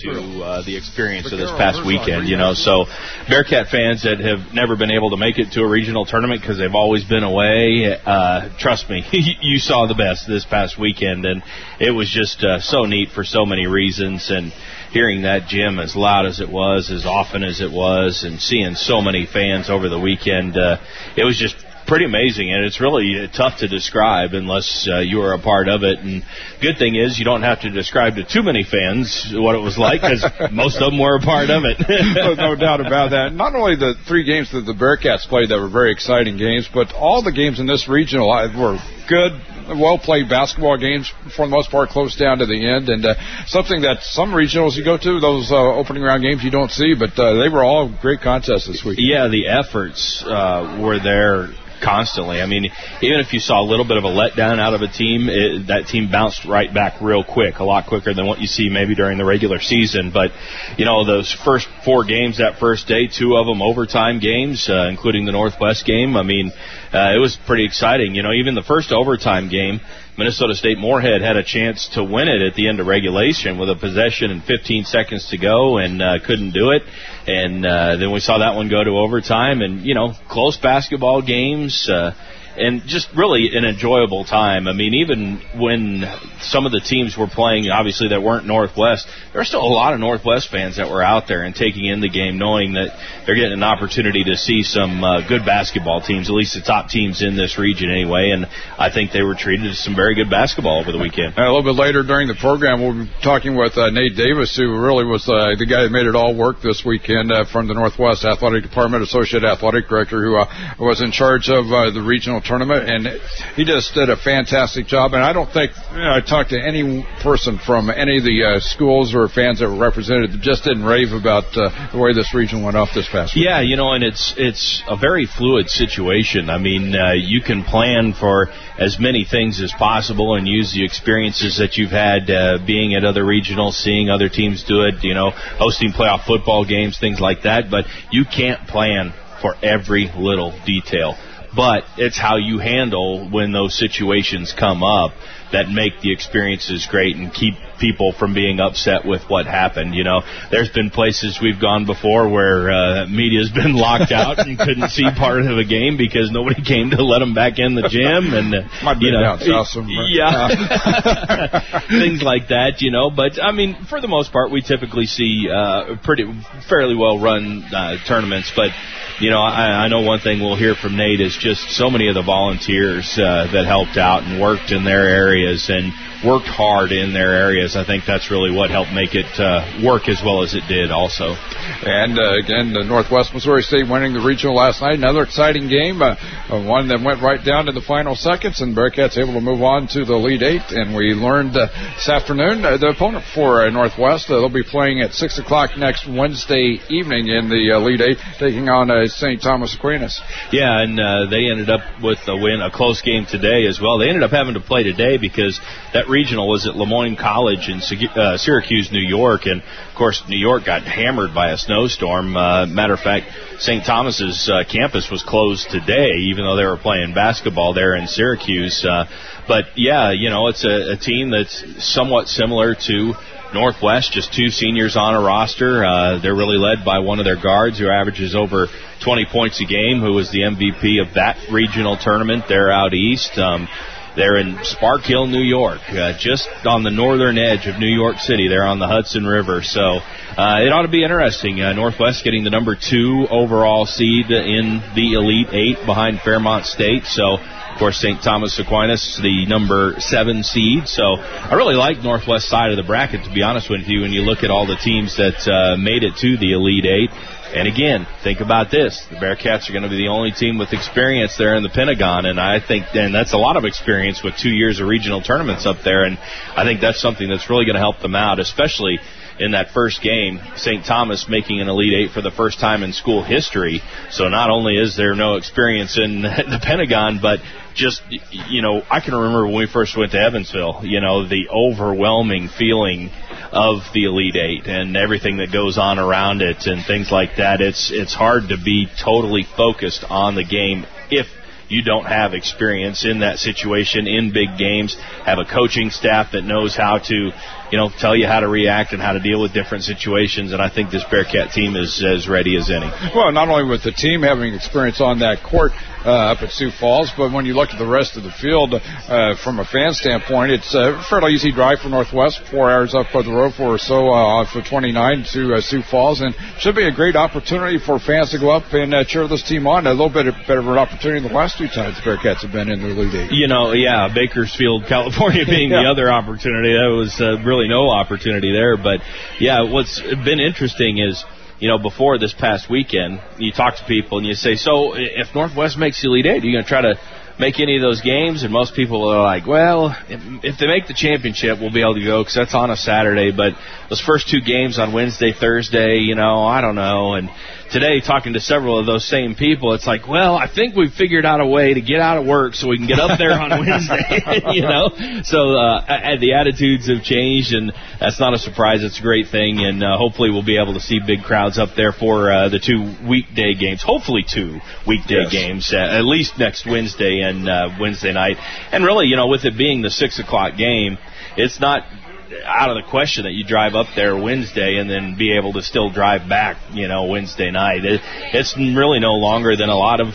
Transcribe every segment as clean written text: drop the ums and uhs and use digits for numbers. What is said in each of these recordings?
to the experience of this past weekend, So Bearcat fans that have never been able to make it to a regional tournament because they've always been away, trust me, you saw the best this past weekend, and it was just so neat for so many reasons, and hearing that gym as loud as it was, as often as it was, and seeing so many fans over the weekend, it was just pretty amazing, and it's really tough to describe unless you were a part of it. And good thing is you don't have to describe to too many fans what it was like, because most of them were a part of it. No doubt about that. Not only the 3 games that the Bearcats played that were very exciting games, but all the games in this regional were good, well-played basketball games, for the most part, close down to the end, and something that some regionals you go to, those opening round games you don't see, but they were all great contests this week. Yeah, the efforts were there constantly. I mean, even if you saw a little bit of a letdown out of a team, that team bounced right back real quick, a lot quicker than what you see maybe during the regular season. But, those first 4 games that first day, 2 of them overtime games, including the Northwest game, I mean, it was pretty exciting. Even the first overtime game, Minnesota State Moorhead had a chance to win it at the end of regulation with a possession and 15 seconds to go, and couldn't do it. And then we saw that one go to overtime, and, close basketball games, and just really an enjoyable time. I mean, even when some of the teams were playing, obviously, that weren't Northwest, there were still a lot of Northwest fans that were out there and taking in the game, knowing that they're getting an opportunity to see some good basketball teams, at least the top teams in this region anyway, and I think they were treated to some very good basketball over the weekend. A little bit later during the program, we'll be talking with Nate Davis, who really was the guy that made it all work this weekend from the Northwest Athletic Department, Associate Athletic Director, who was in charge of the regional tournament, and he just did a fantastic job. And I don't think I talked to any person from any of the schools or fans that were represented that just didn't rave about the way this region went off this past week. Yeah, and it's a very fluid situation. I mean, you can plan for as many things as possible and use the experiences that you've had being at other regionals, seeing other teams do it, hosting playoff football games, things like that. But you can't plan for every little detail. But it's how you handle when those situations come up that make the experiences great and keep people from being upset with what happened. There's been places we've gone before where media's been locked out and couldn't see part of a game because nobody came to let them back in the gym, and might be down south somewhere. Yeah, things like that. But I mean, for the most part, we typically see fairly well run tournaments. But I know one thing we'll hear from Nate is just so many of the volunteers that helped out and worked in their areas and worked hard in their areas. I think that's really what helped make it work as well as it did also. And again, the Northwest Missouri State winning the regional last night. Another exciting game, one that went right down to the final seconds, and Bearcats able to move on to the Elite Eight. And we learned this afternoon the opponent for Northwest. They'll be playing at 6 o'clock next Wednesday evening in the Elite Eight, taking on St. Thomas Aquinas. Yeah, and they ended up with a win, a close game today as well. They ended up having to play today because that regional was at Lemoyne College in Syracuse, New York, and of course New York got hammered by a snowstorm. Matter of fact, St. Thomas's campus was closed today, even though they were playing basketball there in Syracuse. But yeah, it's a team that's somewhat similar to Northwest, just 2 seniors on a roster. They're really led by one of their guards who averages over 20 points a game, who was the MVP of that regional tournament there out east. They're in Spark Hill, New York, just on the northern edge of New York City. They're on the Hudson River. So it ought to be interesting. Northwest getting the number 2 overall seed in the Elite Eight behind Fairmont State. So, of course, St. Thomas Aquinas, the number 7 seed. So I really like Northwest side of the bracket, to be honest with you, when you look at all the teams that made it to the Elite Eight. And again, think about this. The Bearcats are going to be the only team with experience there in the Pentagon, and I think that's a lot of experience with 2 years of regional tournaments up there, and I think that's something that's really going to help them out, especially in that first game, St. Thomas making an Elite Eight for the first time in school history. So not only is there no experience in the Pentagon, but just, I can remember when we first went to Evansville, the overwhelming feeling of the Elite Eight and everything that goes on around it and things like that. It's hard to be totally focused on the game if you don't have experience in that situation in big games, have a coaching staff that knows how to tell you how to react and how to deal with different situations. And I think this Bearcat team is as ready as any. Well, not only with the team having experience on that court up at Sioux Falls, but when you look at the rest of the field from a fan standpoint, it's a fairly easy drive for Northwest, 4 hours up the road or so off of 29 to Sioux Falls, and should be a great opportunity for fans to go up and cheer this team on. A little bit better of an opportunity than the last 2 times the Bearcats have been in the Elite Eight. Bakersfield, California being the other opportunity. That was really no opportunity there. But, what's been interesting is, before this past weekend, you talk to people and you say, so if Northwest makes the Elite Eight, are you going to try to make any of those games? And most people are like, well, if they make the championship, we'll be able to go because that's on a Saturday. But those first 2 games on Wednesday, Thursday, I don't know. And today, talking to several of those same people, it's like, well, I think we've figured out a way to get out of work so we can get up there on Wednesday, So the attitudes have changed, and that's not a surprise. It's a great thing, and hopefully we'll be able to see big crowds up there for the 2 weekday games, hopefully 2 weekday games, at least next Wednesday and Wednesday night. And really, with it being the 6 o'clock game, it's not out of the question that you drive up there Wednesday and then be able to still drive back, Wednesday night. It's really no longer than a lot of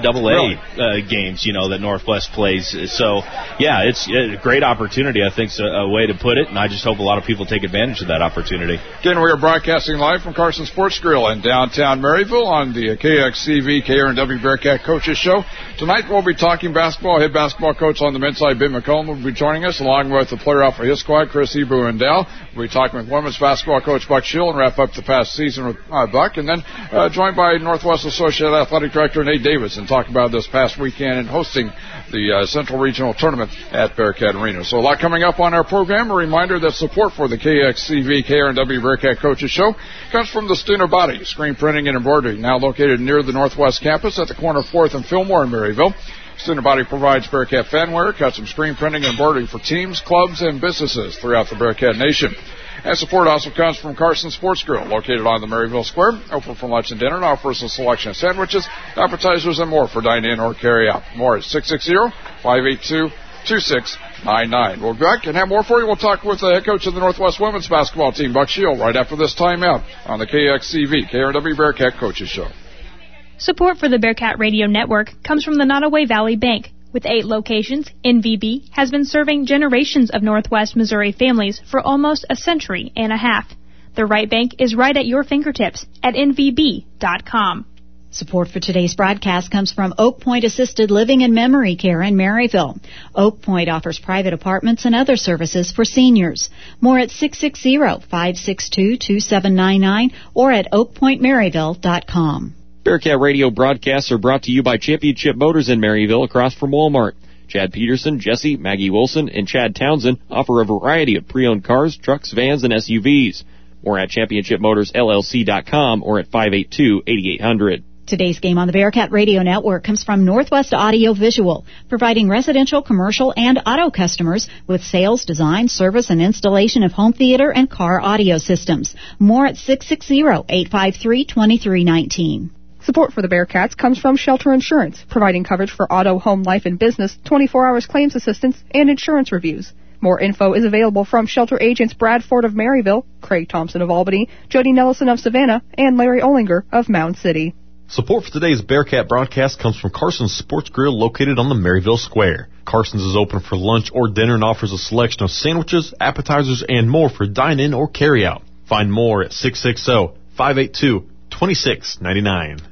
MIAA games, that Northwest plays. So, it's a great opportunity, I think, is a way to put it, and I just hope a lot of people take advantage of that opportunity. Again, we are broadcasting live from Carson Sports Grill in downtown Maryville on the KXCV KRNW Bearcat Coaches Show. Tonight we'll be talking basketball. Head basketball coach on the men's side, Ben McCollum, will be joining us, along with the player off of his squad, Chris Hebrew and Dow. We'll be talking with women's basketball coach Buck Shield and wrap up the past season with Buck, and then joined by Northwest Associate Athletic Director Nate Davis and talk about this past weekend and hosting the Central Regional Tournament at Bearcat Arena. So a lot coming up on our program. A reminder that support for the KXCV KRNW Bearcat Coaches Show comes from the Stuner Body Screen Printing and Embroidery, now located near the Northwest Campus at the corner of 4th and Fillmore in Maryville. Stuner Body provides Bearcat fanwear, custom screen printing and embroidery for teams, clubs, and businesses throughout the Bearcat Nation. And support also comes from Carson Sports Grill, located on the Maryville Square, open for lunch and dinner, and offers a selection of sandwiches, appetizers, and more for dine-in or carry-out. More at 660-582-2699. We'll be back and have more for you. We'll talk with the head coach of the Northwest women's basketball team, Buck Shield, right after this timeout on the KXCV KRNW Bearcat Coaches Show. Support for the Bearcat Radio Network comes from the Nottoway Valley Bank. With 8 locations, NVB has been serving generations of Northwest Missouri families for almost a century and a half. The right bank is right at your fingertips at nvb.com. Support for today's broadcast comes from Oak Point Assisted Living and Memory Care in Maryville. Oak Point offers private apartments and other services for seniors. More at 660-562-2799 or at oakpointmaryville.com. Bearcat Radio broadcasts are brought to you by Championship Motors in Maryville across from Walmart. Chad Peterson, Jesse, Maggie Wilson, and Chad Townsend offer a variety of pre-owned cars, trucks, vans, and SUVs. More at ChampionshipMotorsLLC.com or at 582-8800. Today's game on the Bearcat Radio Network comes from Northwest Audio Visual, providing residential, commercial, and auto customers with sales, design, service, and installation of home theater and car audio systems. More at 660-853-2319. Support for the Bearcats comes from Shelter Insurance, providing coverage for auto, home, life, and business, 24 hours claims assistance, and insurance reviews. More info is available from Shelter agents Brad Ford of Maryville, Craig Thompson of Albany, Jody Nellison of Savannah, and Larry Olinger of Mound City. Support for today's Bearcat broadcast comes from Carson's Sports Grill located on the Maryville Square. Carson's is open for lunch or dinner and offers a selection of sandwiches, appetizers, and more for dine-in or carry-out. Find more at 660-582-2699.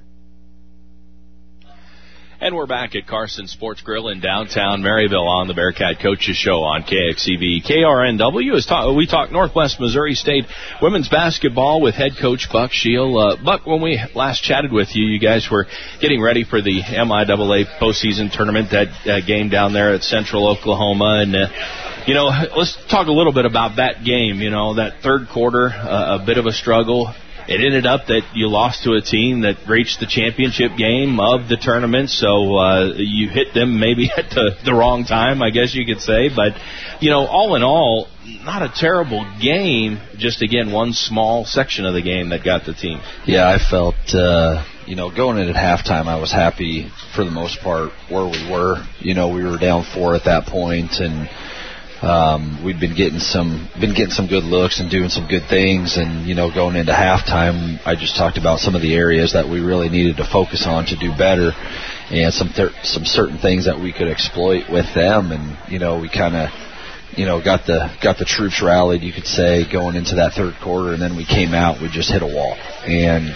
And we're back at Carson Sports Grill in downtown Maryville on the Bearcat Coaches Show on KXCV. KRNW. We talk Northwest Missouri State women's basketball with head coach Buck Shield. Buck, when we last chatted with you, you guys were getting ready for the MIAA postseason tournament, that game down there at Central Oklahoma. And, let's talk a little bit about that game. That third quarter, a bit of a struggle. It ended up that you lost to a team that reached the championship game of the tournament, so you hit them maybe at the wrong time, I guess you could say. But, all in all, not a terrible game, just, again, one small section of the game that got the team. Yeah, I felt, going in at halftime, I was happy for the most part where we were. We were down 4 at that point, and we'd been getting some good looks and doing some good things, and going into halftime, I just talked about some of the areas that we really needed to focus on to do better, and some certain things that we could exploit with them, and we kind of got the troops rallied, you could say, going into that third quarter, and then we came out, we just hit a wall, and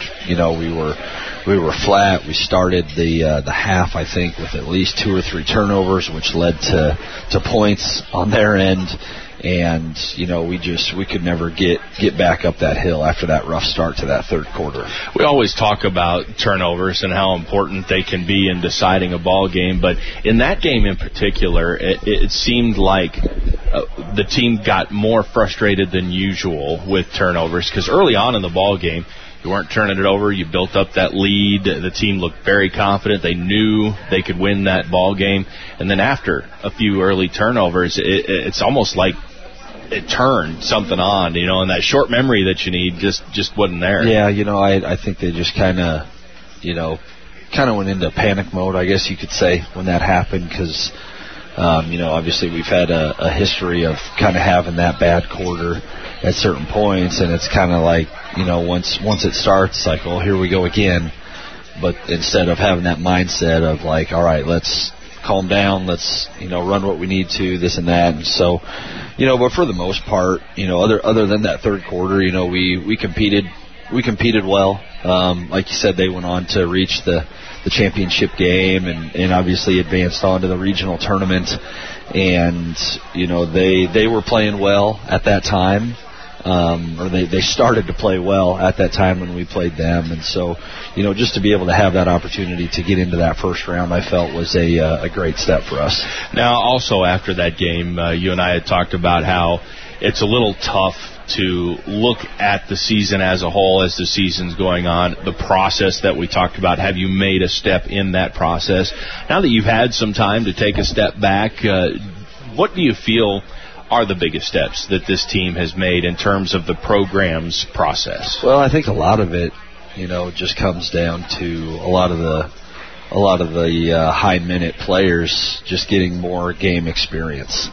we were flat. We started the half, I think, with at least 2 or 3 turnovers, which led to points on their end, and we could never get back up that hill after that rough start to that third quarter. We always talk about turnovers and how important they can be in deciding a ball game, but in that game in particular, it seemed like the team got more frustrated than usual with turnovers, because early on in the ball game, you weren't turning it over. You built up that lead. The team looked very confident. They knew they could win that ball game. And then after a few early turnovers, it's almost like it turned something on, and that short memory that you need just wasn't there. Yeah, I think they just kind of went into panic mode, I guess you could say, when that happened, because obviously we've had a history of kind of having that bad quarter at certain points, and it's kind of like, once it starts, it's like, well, here we go again. But instead of having that mindset of like, all right, let's calm down, let's, run what we need to, this and that. And so, but for the most part, other than that third quarter, we competed well. Like you said, they went on to reach the championship game and obviously advanced on to the regional tournament. And, they were playing well at that time. Or they started to play well at that time when we played them. And so, just to be able to have that opportunity to get into that first round, I felt was a great step for us. Now, also after that game, you and I had talked about how it's a little tough to look at the season as a whole as the season's going on. The process that we talked about, have you made a step in that process? Now that you've had some time to take a step back, what do you feel are the biggest steps that this team has made in terms of the program's process? Well, I think a lot of it, just comes down to a lot of the high minute players just getting more game experience.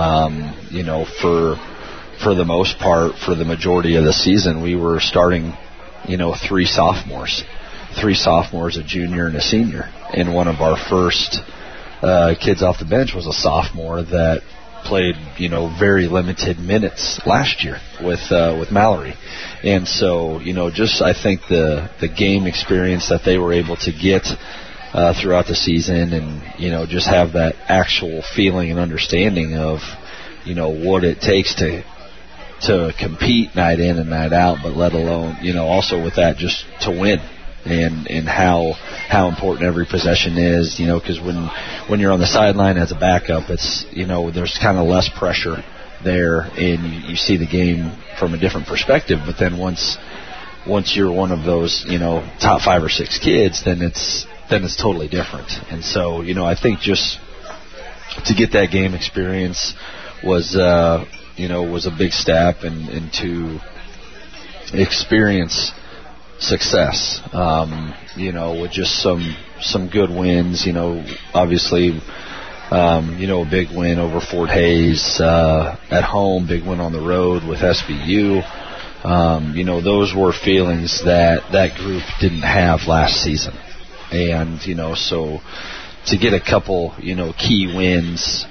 For the most part, for the majority of the season, we were starting, 3 sophomores, a junior and a senior, and one of our first kids off the bench was a sophomore that played, very limited minutes last year with Mallory. And so, just I think the game experience that they were able to get throughout the season, and, just have that actual feeling and understanding of, what it takes to compete night in and night out, but let alone, also with that just to win. And how important every possession is, because when you're on the sideline as a backup, it's, there's kind of less pressure there, and you see the game from a different perspective. But then once you're one of those, top 5 or 6 kids, then it's totally different. And so, I think just to get that game experience was a big step, and to experience success, with just some good wins, obviously, a big win over Fort Hays at home, big win on the road with SVU. Those were feelings that group didn't have last season. And, so to get a couple, key wins,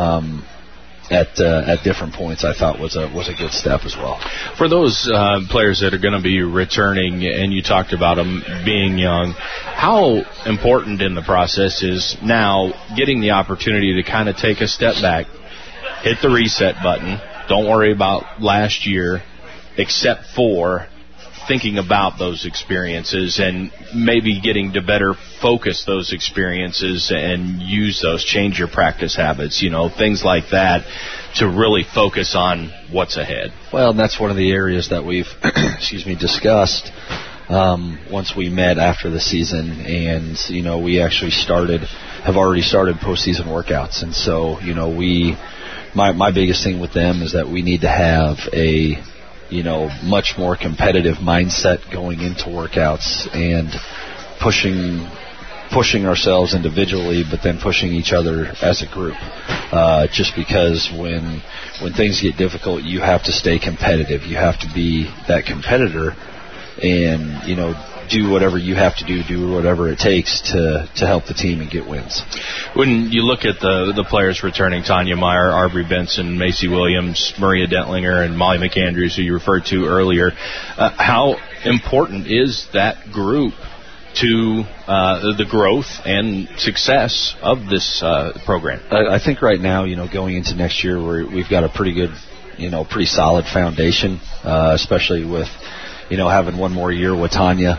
at different points, I thought was a good step as well. For those players that are going to be returning, and you talked about them being young, how important in the process is now getting the opportunity to kind of take a step back, hit the reset button, don't worry about last year, except for thinking about those experiences and maybe getting to better focus those experiences and use those, change your practice habits, things like that, to really focus on what's ahead. Well, and that's one of the areas that we've discussed once we met after the season, and we actually have already started postseason workouts. And so my biggest thing with them is that we need to have a much more competitive mindset going into workouts and pushing pushing ourselves individually, but then pushing each other as a group. Just because when things get difficult, you have to stay competitive. You have to be that competitor, and do whatever you have to do whatever it takes to help the team and get wins. When you look at the players returning, Tanya Meyer, Aubrey Benson, Macy Williams, Maria Dentlinger, and Molly McAndrews, who you referred to earlier, how important is that group to the growth and success of this program? I think right now, going into next year, we've got a pretty good, pretty solid foundation, especially with, having one more year with Tanya.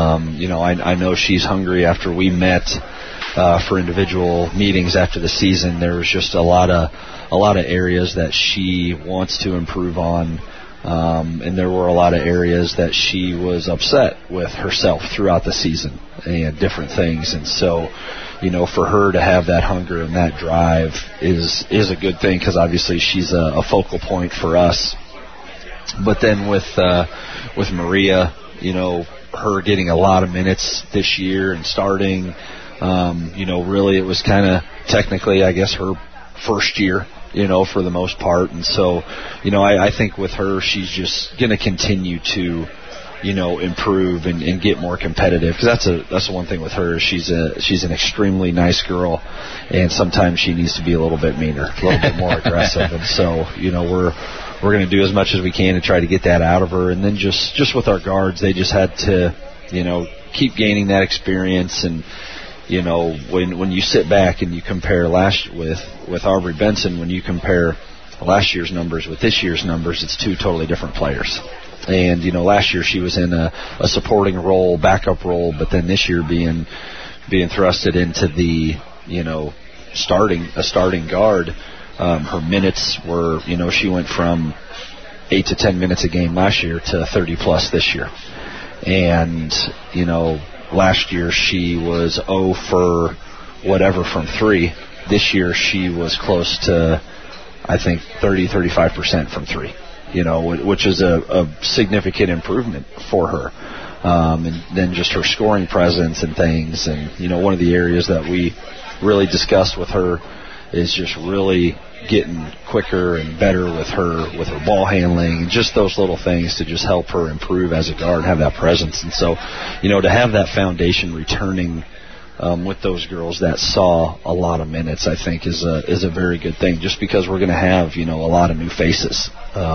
I know she's hungry. After we met for individual meetings after the season, there was just a lot of areas that she wants to improve on. And there were a lot of areas that she was upset with herself throughout the season and different things. And so, for her to have that hunger and that drive is a good thing, because obviously she's a focal point for us. But then with Maria, her getting a lot of minutes this year and starting, really it was kind of technically, I guess, her first year, for the most part. And so, I think with her, she's just going to continue to, improve and get more competitive. Because that's the one thing with her. She's an extremely nice girl, and sometimes she needs to be a little bit meaner, a little bit more aggressive. And so, we're going to do as much as we can to try to get that out of her. And then just with our guards, they just had to, keep gaining that experience. And when you sit back and you compare with Aubrey Benson, when you compare last year's numbers with this year's numbers, it's two totally different players. And last year she was in a supporting role, backup role, but then this year being thrusted into the starting guard. Her minutes were, she went from 8 to 10 minutes a game last year to 30 plus this year. And last year she was 0 for whatever from 3. This year she was close to, I think, 35% from 3, which is a significant improvement for her. And then just her scoring presence and things. And, one of the areas that we really discussed with her is just really getting quicker and better with her ball handling, and just those little things to just help her improve as a guard and have that presence. And so, to have that foundation returning with those girls that saw a lot of minutes, I think is a very good thing, just because we're going to have, a lot of new faces,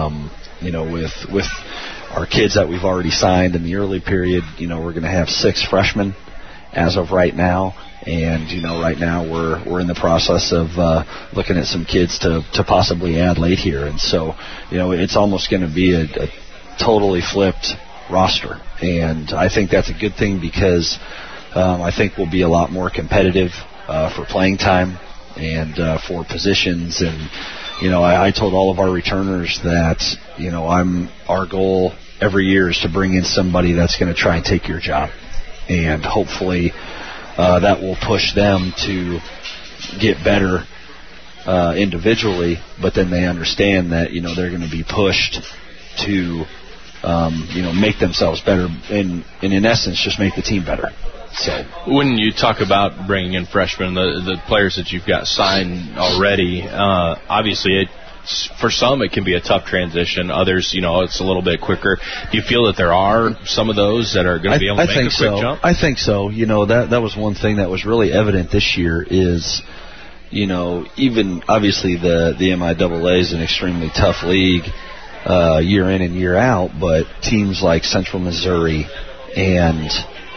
with our kids that we've already signed in the early period. We're going to have 6 freshmen as of right now. And, right now we're in the process of looking at some kids to possibly add late here. And so, it's almost going to be a totally flipped roster. And I think that's a good thing, because I think we'll be a lot more competitive for playing time and for positions. And, I told all of our returners that, our goal every year is to bring in somebody that's going to try and take your job. And hopefully that will push them to get better individually, but then they understand that, they're going to be pushed to, make themselves better and in essence, just make the team better. So when you talk about bringing in freshmen, the players that you've got signed already, obviously for some it can be a tough transition. Others, it's a little bit quicker. Do you feel that there are some of those that are going to be able to make a quick jump? I think so. That was one thing that was really evident this year is, even obviously the MIAA is an extremely tough league year in and year out, but teams like Central Missouri and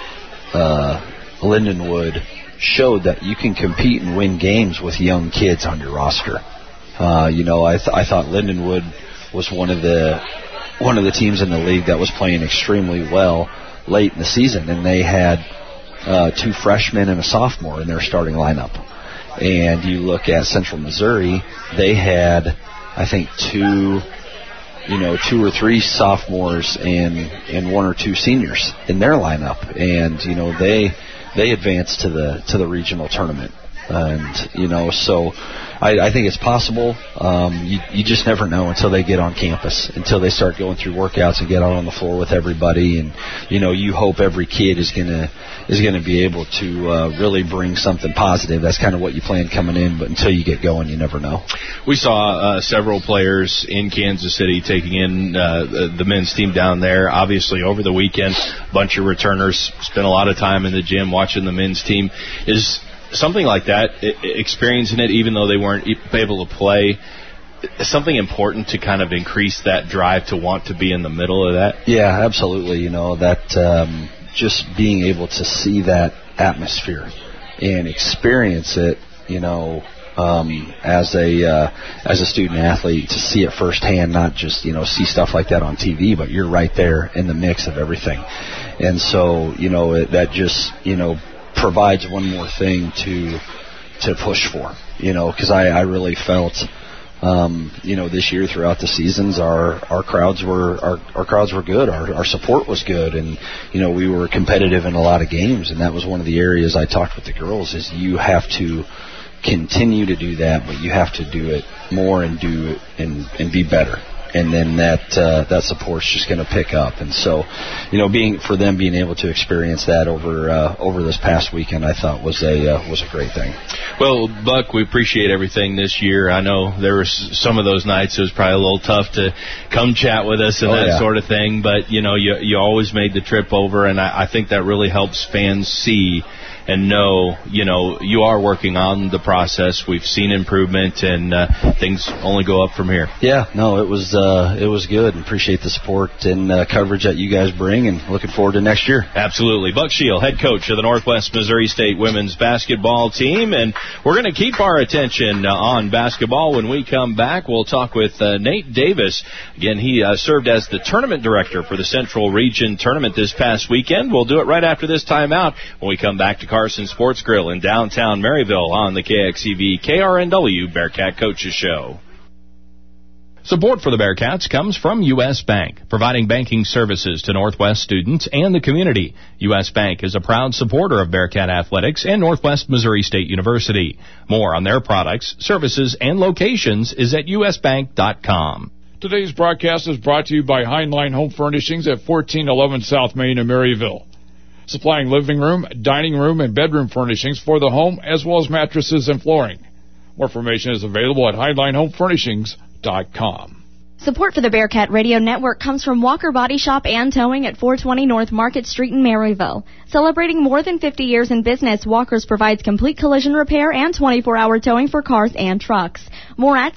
Lindenwood showed that you can compete and win games with young kids on your roster. I thought Lindenwood was one of the teams in the league that was playing extremely well late in the season, and they had 2 freshmen and a sophomore in their starting lineup. And you look at Central Missouri, they had, I think, 2 or 3 sophomores and 1 or 2 seniors in their lineup, and they advanced to the regional tournament And, so I think it's possible. You just never know until they get on campus, until they start going through workouts and get out on the floor with everybody. And, you hope every kid is gonna be able to really bring something positive. That's kind of what you plan coming in, but until you get going, you never know. We saw several players in Kansas City taking in the men's team down there. Obviously, over the weekend, a bunch of returners spent a lot of time in the gym watching the men's team. Is something like that, experiencing it, even though they weren't able to play, something important to kind of increase that drive to want to be in the middle of that? Yeah, absolutely. That just being able to see that atmosphere and experience it, as a student athlete, to see it firsthand, not just see stuff like that on TV, but you're right there in the mix of everything. And so that just provides one more thing to push for, because I really felt this year throughout the seasons our crowds were good, our support was good, and we were competitive in a lot of games. And that was one of the areas I talked with the girls, is you have to continue to do that, but you have to do it more and do it and be better. And then that support's just going to pick up. And so, being able to experience that over this past weekend, I thought was a great thing. Well, Buck, we appreciate everything this year. I know there were some of those nights it was probably a little tough to come chat with us and sort of thing, but you always made the trip over, and I think that really helps fans see and know, you are working on the process. We've seen improvement, and things only go up from here. Yeah, no, it was good. Appreciate the support and coverage that you guys bring, and looking forward to next year. Absolutely. Buck Shield, head coach of the Northwest Missouri State women's basketball team, and we're going to keep our attention on basketball. When we come back, we'll talk with Nate Davis. Again, he served as the tournament director for the Central Region tournament this past weekend. We'll do it right after this timeout when we come back to Carson Sports Grill in downtown Maryville on the KXEV KRNW Bearcat Coaches Show. Support for the Bearcats comes from U.S. Bank, providing banking services to Northwest students and the community. U.S. Bank is a proud supporter of Bearcat Athletics and Northwest Missouri State University. More on their products, services, and locations is at usbank.com. Today's broadcast is brought to you by Heinlein Home Furnishings at 1411 South Main in Maryville, supplying living room, dining room, and bedroom furnishings for the home, as well as mattresses and flooring. More information is available at HeinleinHomeFurnishings.com. Support for the Bearcat Radio Network comes from Walker Body Shop and Towing at 420 North Market Street in Maryville. Celebrating more than 50 years in business, Walker's provides complete collision repair and 24-hour towing for cars and trucks. More at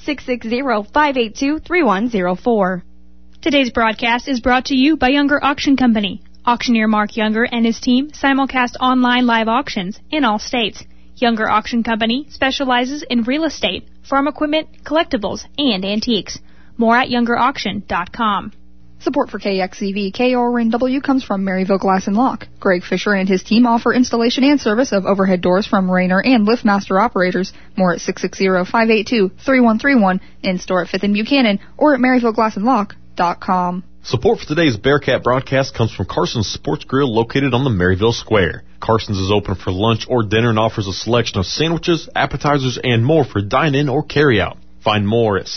660-582-3104. Today's broadcast is brought to you by Younger Auction Company. Auctioneer Mark Younger and his team simulcast online live auctions in all states. Younger Auction Company specializes in real estate, farm equipment, collectibles, and antiques. More at youngerauction.com. Support for KXEV KRNW comes from Maryville Glass and Lock. Greg Fisher and his team offer installation and service of overhead doors from Rainer and LiftMaster operators. More at 660-582-3131, in store at 5th and Buchanan, or at MaryvilleGlassandLock.com. Support for today's Bearcat broadcast comes from Carson's Sports Grill, located on the Maryville Square. Carson's is open for lunch or dinner and offers a selection of sandwiches, appetizers, and more for dine-in or carry-out. Find more at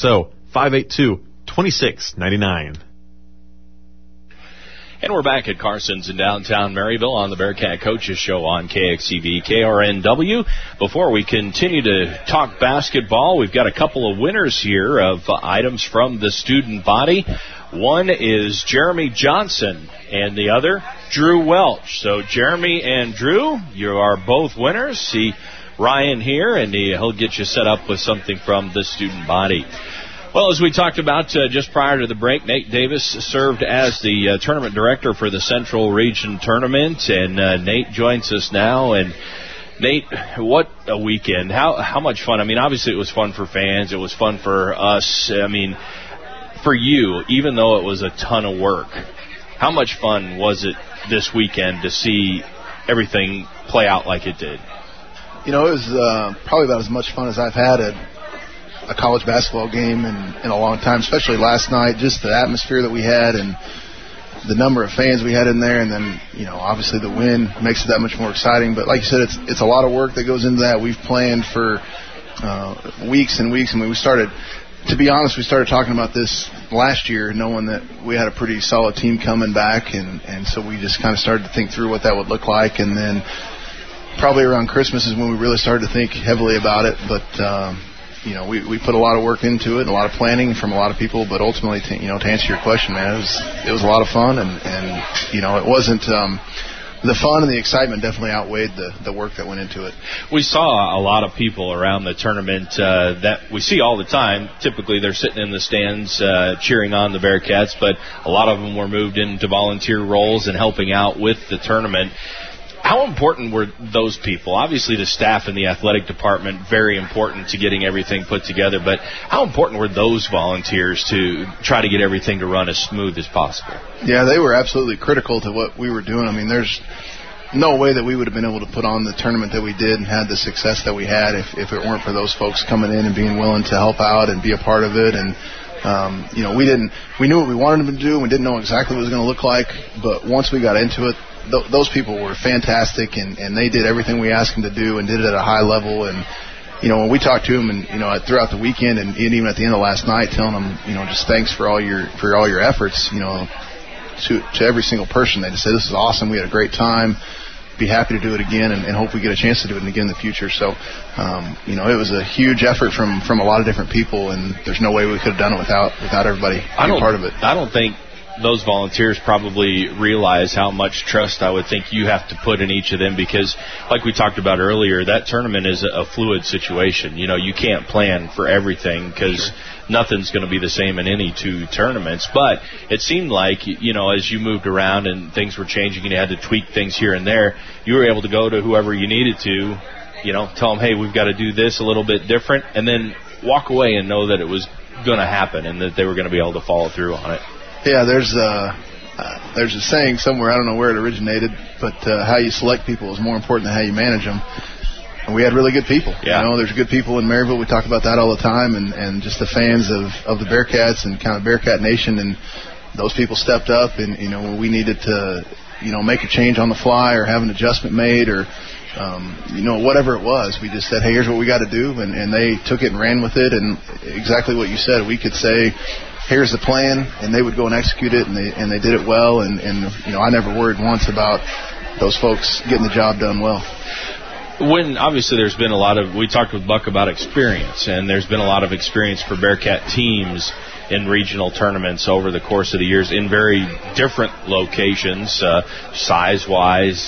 660-582-2699. And we're back at Carson's in downtown Maryville on the Bearcat Coaches Show on KXEV KRNW. Before we continue to talk basketball, we've got a couple of winners here of items from the student body. One is Jeremy Johnson, and the other, Drew Welch. So Jeremy and Drew, you are both winners. See Ryan here, and he'll get you set up with something from the student body. Well, as we talked about just prior to the break, Nate Davis served as the tournament director for the Central Region Tournament, and Nate joins us now. And Nate, what a weekend. How much fun. I mean, obviously it was fun for fans. It was fun for us. I mean, for you, even though it was a ton of work, how much fun was it this weekend to see everything play out like it did? It was probably about as much fun as I've had at a college basketball game in a long time, especially last night. Just the atmosphere that we had, and the number of fans we had in there, and then, obviously the win makes it that much more exciting. But like you said, it's a lot of work that goes into that. We've planned for weeks and weeks. I mean, we started talking about this last year, knowing that we had a pretty solid team coming back, and so we just kind of started to think through what that would look like. And then probably around Christmas is when we really started to think heavily about it. But we put a lot of work into it, and a lot of planning from a lot of people. But ultimately, to answer your question, man, it was a lot of fun, and it wasn't. The fun and the excitement definitely outweighed the work that went into it. We saw a lot of people around the tournament that we see all the time. Typically, they're sitting in the stands cheering on the Bearcats, but a lot of them were moved into volunteer roles and helping out with the tournament. How important were those people? Obviously, the staff in the athletic department, very important to getting everything put together, but how important were those volunteers to try to get everything to run as smooth as possible? Yeah, they were absolutely critical to what we were doing. I mean, there's no way that we would have been able to put on the tournament that we did and had the success that we had if it weren't for those folks coming in and being willing to help out and be a part of it. And we knew what we wanted them to do, and we didn't know exactly what it was going to look like, but once we got into it, those people were fantastic, and they did everything we asked them to do and did it at a high level. And when we talked to them, and throughout the weekend, and even at the end of last night, telling them just thanks for all your efforts, to every single person, they just said, this is awesome, we had a great time, be happy to do it again, and hope we get a chance to do it again in the future. So it was a huge effort from a lot of different people, and there's no way we could have done it without everybody being part of it. I don't think those volunteers probably realize how much trust I would think you have to put in each of them, because like we talked about earlier, that tournament is a fluid situation. You can't plan for everything, because nothing's going to be the same in any two tournaments. But it seemed like, as you moved around and things were changing and you had to tweak things here and there, you were able to go to whoever you needed to, tell them, hey, we've got to do this a little bit different, and then walk away and know that it was going to happen and that they were going to be able to follow through on it. Yeah, there's a saying somewhere, I don't know where it originated, but how you select people is more important than how you manage them. And we had really good people. Yeah. There's good people in Maryville. We talk about that all the time, and just the fans of the Bearcats and kind of Bearcat Nation, and those people stepped up, and when we needed to make a change on the fly or have an adjustment made, or whatever it was, we just said, hey, here's what we got to do, and they took it and ran with it. And exactly what you said, we could say, here's the plan, and they would go and execute it, and they did it well, and I never worried once about those folks getting the job done well. When obviously there's been we talked with Buck about experience, and there's been a lot of experience for Bearcat teams in regional tournaments over the course of the years in very different locations, size-wise,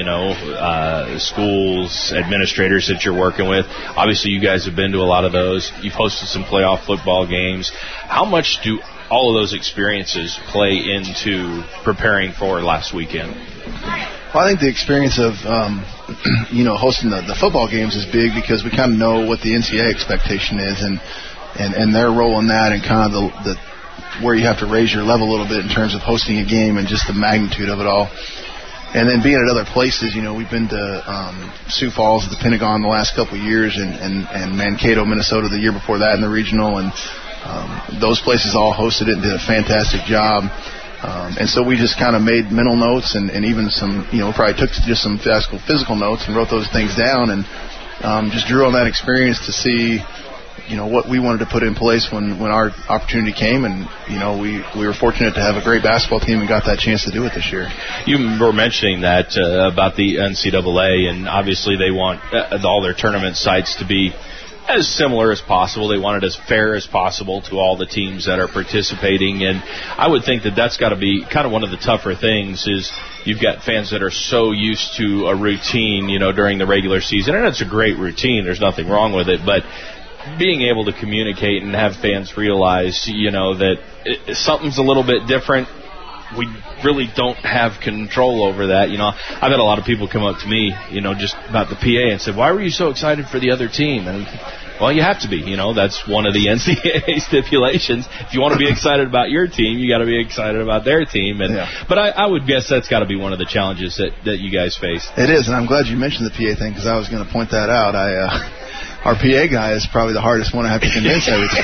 schools, administrators that you're working with. Obviously, you guys have been to a lot of those. You've hosted some playoff football games. How much do all of those experiences play into preparing for last weekend? Well, I think the experience of, hosting the football games is big, because we kind of know what the NCAA expectation is, and their role in that, and kind of the where you have to raise your level a little bit in terms of hosting a game and just the magnitude of it all. And then being at other places, we've been to Sioux Falls at the Pentagon the last couple of years, and Mankato, Minnesota the year before that in the regional, and those places all hosted it and did a fantastic job. And so we just kind of made mental notes, and even some, probably took just some physical notes and wrote those things down, and just drew on that experience to see, what we wanted to put in place when our opportunity came. And, we were fortunate to have a great basketball team and got that chance to do it this year. You were mentioning that about the NCAA, and obviously they want all their tournament sites to be as similar as possible. They want it as fair as possible to all the teams that are participating, and I would think that that's got to be kind of one of the tougher things. Is you've got fans that are so used to a routine, during the regular season, and it's a great routine. There's nothing wrong with it, but being able to communicate and have fans realize, that something's a little bit different. We really don't have control over that. I've had a lot of people come up to me, just about the PA and said, why were you so excited for the other team? And, well, you have to be. That's one of the NCAA stipulations. If you want to be excited about your team, you got to be excited about their team. And But I would guess that's got to be one of the challenges that you guys face. It is, and I'm glad you mentioned the PA thing, because I was going to point that out. our PA guy is probably the hardest one I have to convince everything.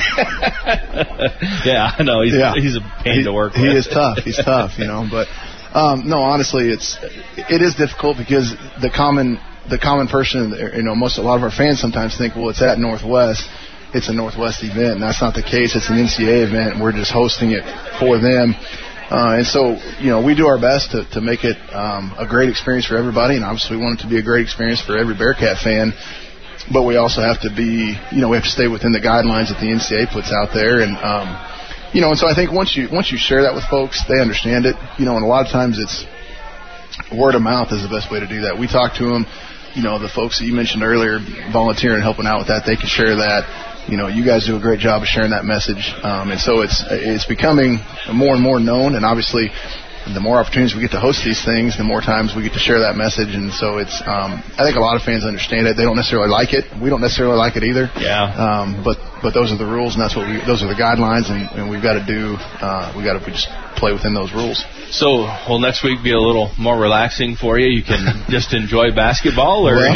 Yeah, I know. He's a pain to work with. He is tough. He's tough, But no, honestly, it is difficult because the common person, a lot of our fans sometimes think, well, it's at Northwest. It's a Northwest event, and that's not the case. It's an NCAA event, and we're just hosting it for them. And so, we do our best to make it a great experience for everybody, and obviously we want it to be a great experience for every Bearcat fan. But we also have to be, we have to stay within the guidelines that the NCAA puts out there, and and so I think once you share that with folks, they understand it. And a lot of times it's word of mouth is the best way to do that. We talk to them, the folks that you mentioned earlier, volunteering and helping out with that, they can share that. You guys do a great job of sharing that message, and so it's becoming more and more known. And obviously, the more opportunities we get to host these things, the more times we get to share that message. And so it's, I think a lot of fans understand it. They don't necessarily like it. We don't necessarily like it either. Yeah. But those are the rules, and those are the guidelines, and we've got to we just play within those rules. So, will next week be a little more relaxing for you? You can just enjoy basketball, or? Well,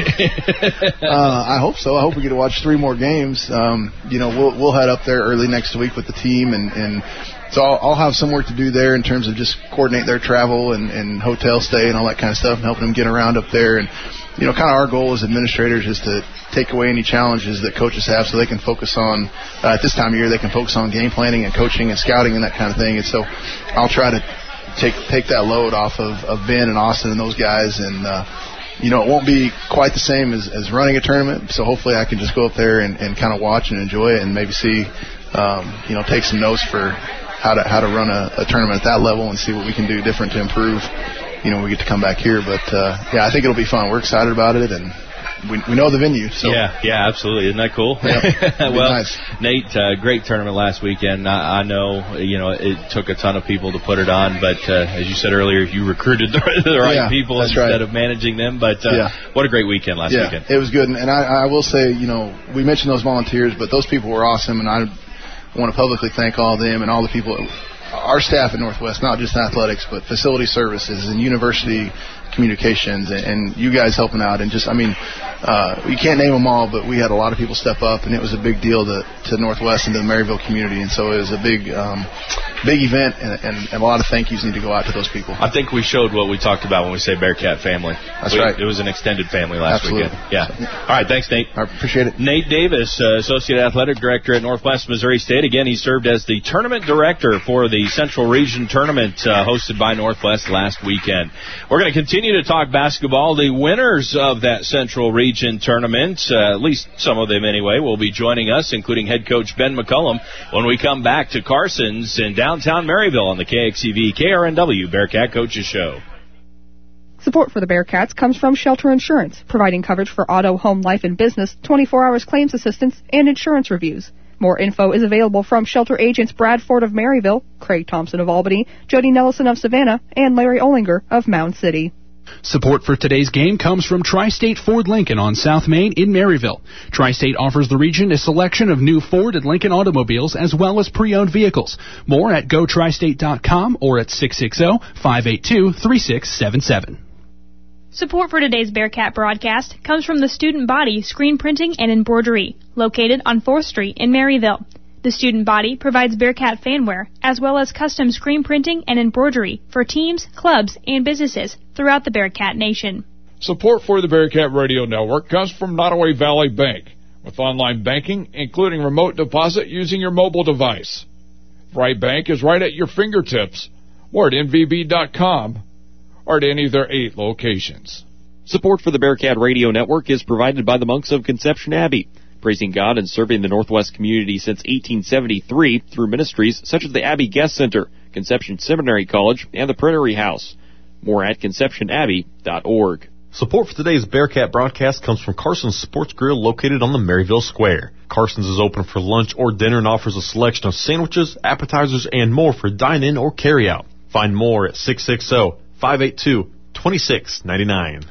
I hope so. I hope we get to watch 3 more games. We'll head up there early next week with the team, and so I'll have some work to do there in terms of just coordinate their travel and hotel stay and all that kind of stuff, and helping them get around up there. And kind of our goal as administrators is to take away any challenges that coaches have, so they can focus on at this time of year they can focus on game planning and coaching and scouting and that kind of thing. And so I'll try to take that load off of Ben and Austin and those guys, and it won't be quite the same as running a tournament. So hopefully I can just go up there and kind of watch and enjoy it, and maybe see take some notes for how to run a tournament at that level, and see what we can do different to improve when we get to come back here. But I think it'll be fun. We're excited about it, and we know the venue. So. Yeah, absolutely. Isn't that cool? Yeah, well, nice. Nate, great tournament last weekend. I know, it took a ton of people to put it on, but as you said earlier, you recruited the right people instead of managing them. But what a great weekend last weekend. It was good. And I will say, we mentioned those volunteers, but those people were awesome, and I want to publicly thank all of them and all the people, our staff at Northwest, not just athletics, but facility services and university communications, and you guys helping out, and just, you can't name them all, but we had a lot of people step up, and it was a big deal to Northwest and to the Maryville community, and so it was a big event, and a lot of thank yous need to go out to those people. I think we showed what we talked about when we say Bearcat family. That's right. It was an extended family last weekend. Yeah. All right, thanks, Nate. I appreciate it. Nate Davis, Associate Athletic Director at Northwest Missouri State. Again, he served as the tournament director for the Central Region Tournament hosted by Northwest last weekend. We're going to continue to talk basketball. The winners of that Central Region Tournament, at least some of them anyway, will be joining us, including head coach Ben McCullum, when we come back to Carson's in downtown Maryville on the KXEV KRNW Bearcat Coaches Show. Support for the Bearcats comes from Shelter Insurance, providing coverage for auto, home, life, and business, 24 hours claims assistance, and insurance reviews. More info is available from Shelter agents Brad Ford of Maryville, Craig Thompson of Albany, Jody Nellison of Savannah, and Larry Olinger of Mound City. Support for today's game comes from Tri-State Ford Lincoln on South Main in Maryville. Tri-State offers the region a selection of new Ford and Lincoln automobiles as well as pre-owned vehicles. More at GoTristate.com or at 660-582-3677. Support for today's Bearcat broadcast comes from the student body Screen Printing and Embroidery, located on 4th Street in Maryville. The student body provides Bearcat fanwear, as well as custom screen printing and embroidery for teams, clubs, and businesses throughout the Bearcat Nation. Support for the Bearcat Radio Network comes from Nottoway Valley Bank, with online banking, including remote deposit using your mobile device. Right Bank is right at your fingertips, or at nvb.com, or at any of their 8 locations. Support for the Bearcat Radio Network is provided by the Monks of Conception Abbey, praising God and serving the Northwest community since 1873 through ministries such as the Abbey Guest Center, Conception Seminary College, and the Prairie House. More at conceptionabbey.org. Support for today's Bearcat broadcast comes from Carson's Sports Grill located on the Maryville Square. Carson's is open for lunch or dinner and offers a selection of sandwiches, appetizers, and more for dine-in or carry-out. Find more at 660-582-2699.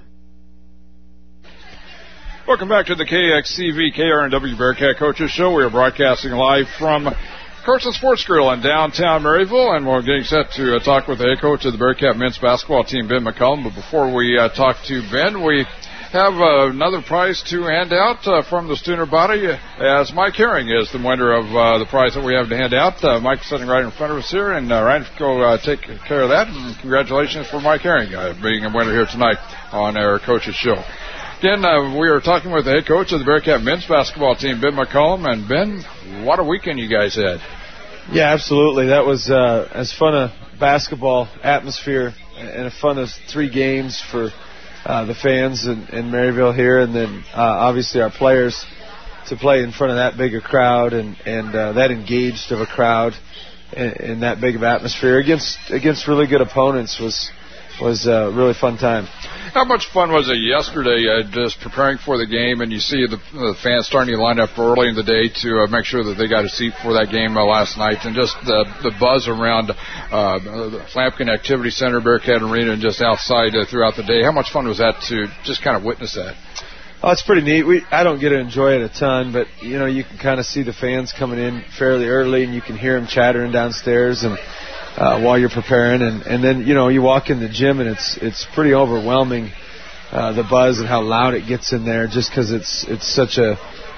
Welcome back to the KXCV KRNW Bearcat Coaches Show. We are broadcasting live from Carson Sports Grill in downtown Maryville, and we're getting set to talk with the head coach of the Bearcat men's basketball team, Ben McCullum. But before we talk to Ben, we have another prize to hand out from the student body, as Mike Herring is the winner of the prize that we have to hand out. Mike's sitting right in front of us here, and Ryan, go take care of that. And congratulations for Mike Herring being a winner here tonight on our Coaches Show. Again, we are talking with the head coach of the Bearcat men's basketball team, Ben McCollum. And Ben, what a weekend you guys had. Yeah, absolutely. That was as fun a basketball atmosphere and as fun as 3 games for the fans in Maryville here, and then obviously our players to play in front of that big a crowd and that engaged of a crowd in that big of atmosphere against really good opponents was a really fun time. How much fun was it yesterday just preparing for the game, and you see the fans starting to line up early in the day to make sure that they got a seat for that game last night, and just the buzz around the Flampkin Activity Center, Bearcat Arena, and just outside throughout the day? How much fun was that to just kind of witness that? Oh, it's pretty neat. I don't get to enjoy it a ton, but, you know, you can kind of see the fans coming in fairly early, and you can hear them chattering downstairs and while you're preparing, and then, you know, you walk in the gym and it's pretty overwhelming, the buzz and how loud it gets in there, just because it's such a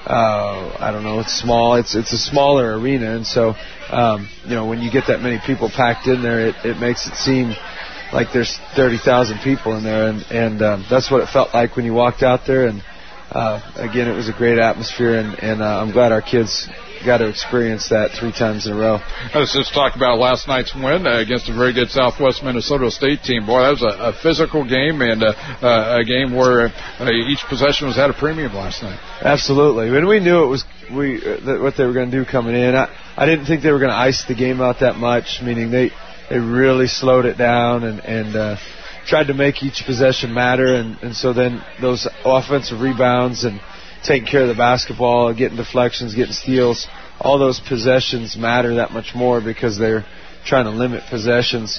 I don't know, it's small, it's a smaller arena, and so you know, when you get that many people packed in there, it makes it seem like there's 30,000 people in there, and that's what it felt like when you walked out there. And again, it was a great atmosphere, and I'm glad our kids got to experience that 3 times in a row. Let's just talk about last night's win against a very good Southwest Minnesota State team. Boy, that was a physical game, and a game where each possession was at a premium last night. Absolutely. When we knew it was what they were going to do coming in, I didn't think they were going to ice the game out that much, meaning they really slowed it down and tried to make each possession matter, and so then those offensive rebounds and taking care of the basketball, getting deflections, getting steals, all those possessions matter that much more because they're trying to limit possessions.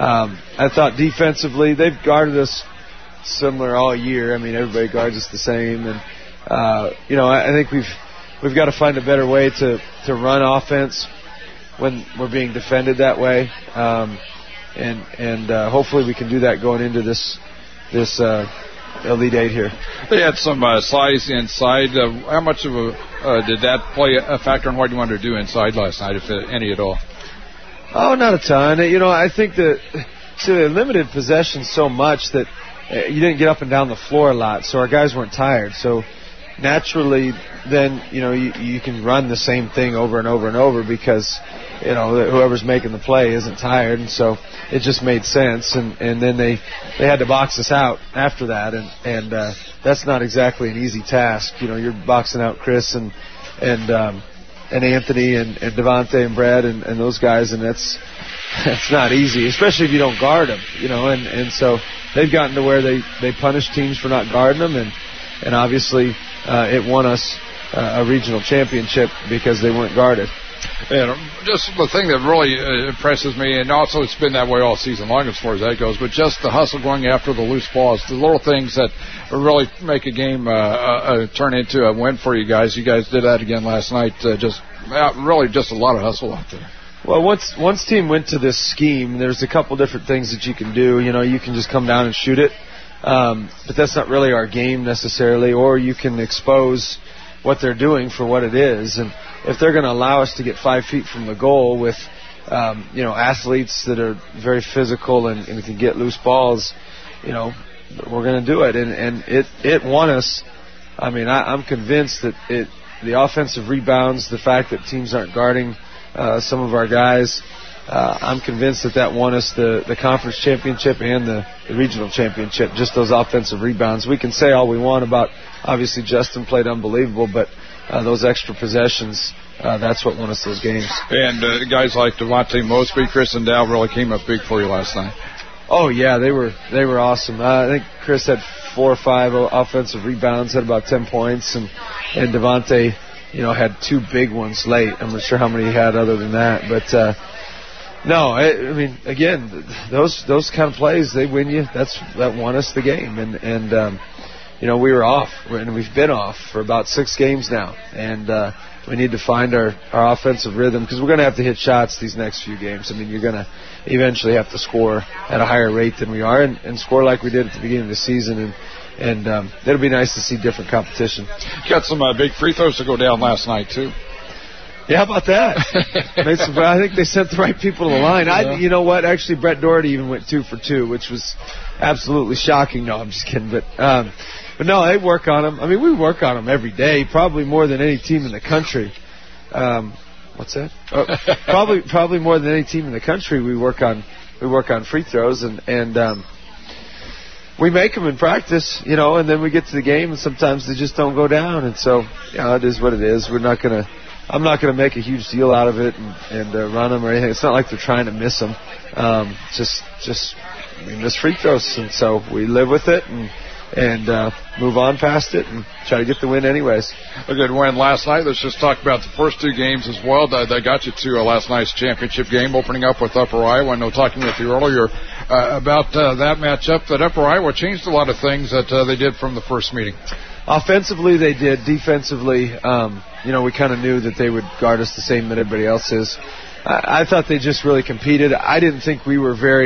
I thought defensively they've guarded us similar all year. I mean, everybody guards us the same, and you know, I think we've got to find a better way to run offense when we're being defended that way, and hopefully we can do that going into this Elite 8 here. They had some size inside. How much of did that play a factor in what you wanted to do inside last night, if any at all? Oh, not a ton. You know, I think that they limited possessions so much that you didn't get up and down the floor a lot, so our guys weren't tired. So naturally, then, you know, you can run the same thing over and over and over because, you know, whoever's making the play isn't tired, and so it just made sense. And then they had to box us out after that, and that's not exactly an easy task. You know, you're boxing out Chris and Anthony and Devontae and Brad and those guys, and that's not easy, especially if you don't guard them. You know, and so they've gotten to where they punish teams for not guarding them, and obviously it won us a regional championship because they weren't guarded. And just the thing that really impresses me, and also it's been that way all season long as far as that goes, but just the hustle going after the loose balls, the little things that really make a game turn into a win for you guys. You guys did that again last night. Really just a lot of hustle out there. Well, once team went to this scheme, there's a couple different things that you can do. You know, you can just come down and shoot it, but that's not really our game necessarily, or you can expose what they're doing for what it is. And if they're going to allow us to get 5 feet from the goal with, you know, athletes that are very physical and can get loose balls, you know, we're going to do it. And it won us. I mean, I'm convinced that the offensive rebounds, the fact that teams aren't guarding some of our guys, I'm convinced that won us the conference championship and the regional championship, just those offensive rebounds. We can say all we want about, obviously, Justin played unbelievable, but those extra possessions, that's what won us those games. And guys like Devontae Mosby, Chris and Dow really came up big for you last night. Oh, yeah, they were awesome. I think Chris had 4 or 5 offensive rebounds, had about 10 points, and Devontae, you know, had 2 big ones late. I'm not sure how many he had other than that, but no, I mean, again, those kind of plays, they win you. That won us the game, and you know, we were off, and we've been off for about 6 games now, and we need to find our offensive rhythm because we're going to have to hit shots these next few games. I mean, you're going to eventually have to score at a higher rate than we are, and score like we did at the beginning of the season, And it'll be nice to see different competition. Got some big free throws to go down last night, too. Yeah, how about that? I think they sent the right people to the line. You know what? Actually, Brett Doherty even went 2 for 2, which was absolutely shocking. No, I'm just kidding. But no, they work on them. I mean, we work on them every day, probably more than any team in the country. What's that? Probably more than any team in the country. We work on free throws, and we make them in practice, and then we get to the game, and sometimes they just don't go down. And so, it is what it is. I'm not going to make a huge deal out of it and run them or anything. It's not like they're trying to miss them. Just we miss free throws, and so we live with it and move on past it and try to get the win anyways. A good win last night. Let's just talk about the first 2 games as well. That got you to last night's championship game, opening up with Upper Iowa. I know talking with you earlier about that matchup, that Upper Iowa changed a lot of things that they did from the first meeting. Offensively, they did. Defensively, we kind of knew that they would guard us the same that everybody else is. I thought they just really competed. I didn't think we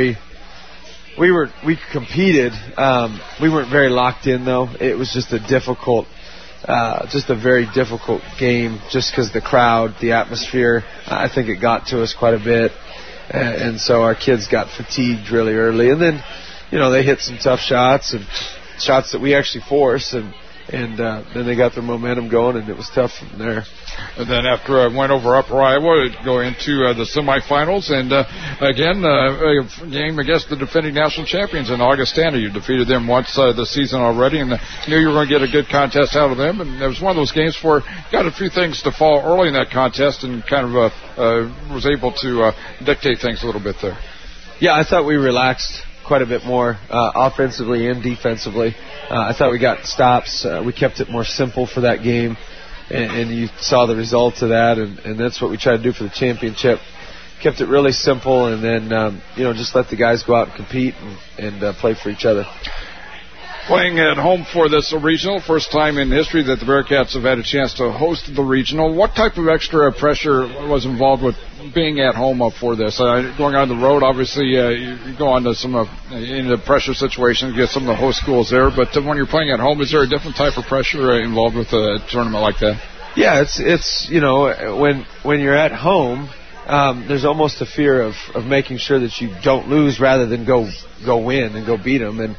competed. We weren't very locked in, though. It was just a very difficult game, just because the crowd, the atmosphere. I think it got to us quite a bit, and so our kids got fatigued really early. And then, they hit some tough shots and shots that we actually forced, and then they got their momentum going, and it was tough from there. And then after I went over Upper Iowa, go into the semifinals, and again, a game against the defending national champions in Augustana. You defeated them once this season already, and knew you were going to get a good contest out of them. And it was one of those games where got a few things to fall early in that contest, and kind of was able to dictate things a little bit there. Yeah, I thought we relaxed quite a bit more offensively and defensively. I thought we got stops. We kept it more simple for that game, and you saw the results of that, and that's what we tried to do for the championship. Kept it really simple, and then just let the guys go out and compete and play for each other. Playing at home for this regional, first time in history that the Bearcats have had a chance to host the regional. What type of extra pressure was involved with being at home for this? Going on the road, obviously, you go on to some in the pressure situations, get some of the host schools there. But when you're playing at home, is there a different type of pressure involved with a tournament like that? Yeah, it's when you're at home, there's almost a fear of making sure that you don't lose rather than go win and go beat them. And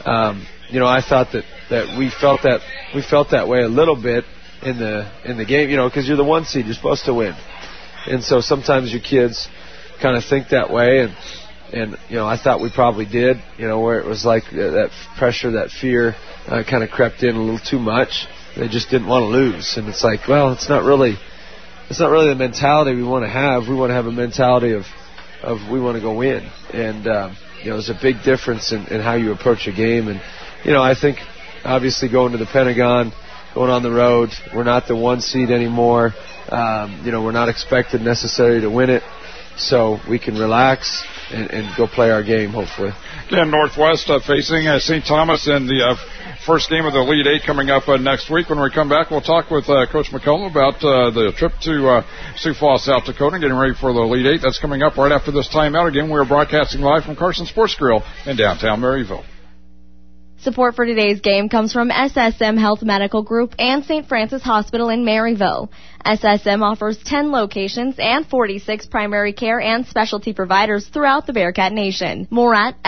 I thought that we felt that way a little bit in the game, because you're the 1 seed, you're supposed to win, and so sometimes your kids kind of think that way, and I thought we probably did, where it was like that pressure, that fear kind of crept in a little too much. They just didn't want to lose, and it's like, well, it's not really the mentality we want to have. We want to have a mentality of we want to go win, and there's a big difference in how you approach a game. And I think obviously going to the Pentagon, going on the road, we're not the 1 seed anymore. We're not expected necessarily to win it, so we can relax and go play our game, hopefully. Again, Northwest facing St. Thomas in the first game of the Elite Eight coming up next week. When we come back, we'll talk with Coach McCullough about the trip to Sioux Falls, South Dakota, getting ready for the Elite Eight. That's coming up right after this timeout. Again, we're broadcasting live from Carson Sports Grill in downtown Maryville. Support for today's game comes from SSM Health Medical Group and St. Francis Hospital in Maryville. SSM offers 10 locations and 46 primary care and specialty providers throughout the Bearcat Nation. More at